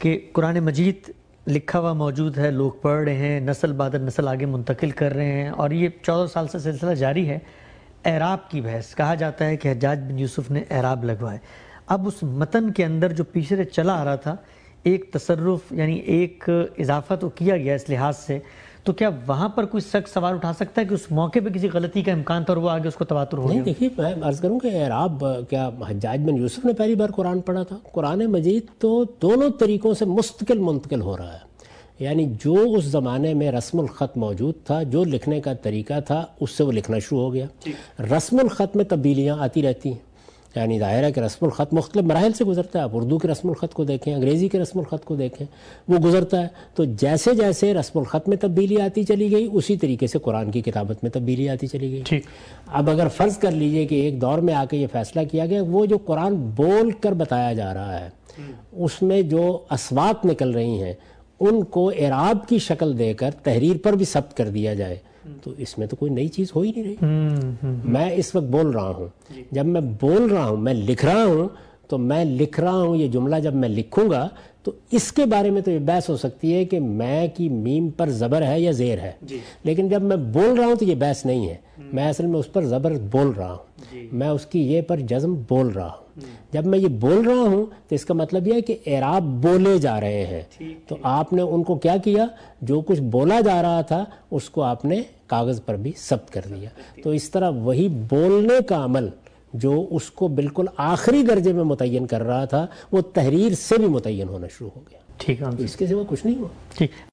کہ قرآن مجید لکھا ہوا موجود ہے، لوگ پڑھ رہے ہیں، نسل بعد نسل آگے منتقل کر رہے ہیں، اور یہ 14 سال سے سلسلہ جاری ہے۔ اعراب کی بحث، کہا جاتا ہے کہ حجاج بن یوسف نے اعراب لگوائے۔ اب اس متن کے اندر جو پیچھے سے چلا آ رہا تھا، ایک تصرف یعنی ایک اضافہ تو کیا گیا اس لحاظ سے، تو کیا وہاں پر کوئی شخص سوال اٹھا سکتا ہے کہ اس موقع پہ کسی غلطی کا امکان تھا اور وہ آگے اس کو تواتر ہو گیا؟ نہیں، دیکھیے میں عرض کروں کہ اعراب کیا حجاج بن یوسف نے پہلی بار قرآن پڑھا تھا؟ قرآن مجید تو دونوں طریقوں سے مستقل منتقل ہو رہا ہے، یعنی جو اس زمانے میں رسم الخط موجود تھا، جو لکھنے کا طریقہ تھا، اس سے وہ لکھنا شروع ہو گیا۔ رسم الخط میں تبدیلیاں آتی رہتی ہیں، یعنی ظاہر ہے کہ رسم الخط مختلف مراحل سے گزرتا ہے۔ آپ اردو کے رسم الخط کو دیکھیں، انگریزی کے رسم الخط کو دیکھیں، وہ گزرتا ہے۔ تو جیسے جیسے رسم الخط میں تبدیلی آتی چلی گئی، اسی طریقے سے قرآن کی کتابت میں تبدیلی آتی چلی گئی۔ اب اگر فرض کر لیجئے کہ ایک دور میں آ کے یہ فیصلہ کیا گیا، وہ جو قرآن بول کر بتایا جا رہا ہے، اس میں جو اصوات نکل رہی ہیں، ان کو اعراب کی شکل دے کر تحریر پر بھی ثبت کر دیا جائے، تو اس میں تو کوئی نئی چیز ہو ہی نہیں رہی۔ میں اس وقت بول رہا ہوں، جب میں بول رہا ہوں، میں لکھ رہا ہوں، تو میں لکھ رہا ہوں یہ جملہ جب میں لکھوں گا تو اس کے بارے میں تو یہ بحث ہو سکتی ہے کہ میں کی میم پر زبر ہے یا زیر ہے، لیکن جب میں بول رہا ہوں تو یہ بحث نہیں ہے۔ میں اصل میں اس پر زبر بول رہا ہوں، میں اس کی یہ پر جزم بول رہا ہوں۔ جب میں یہ بول رہا ہوں تو اس کا مطلب یہ ہے کہ اعراب بولے جا رہے ہیں، تو آپ نے ان کو کیا کیا؟ جو کچھ بولا جا رہا تھا اس کو آپ نے کاغذ پر بھی ثبت کر دیا۔ تو اس طرح وہی بولنے کا عمل جو اس کو بالکل آخری درجے میں متعین کر رہا تھا، وہ تحریر سے بھی متعین ہونا شروع ہو گیا۔ ٹھیک ہے، اس کے سوا کچھ نہیں ہوا۔ ٹھیک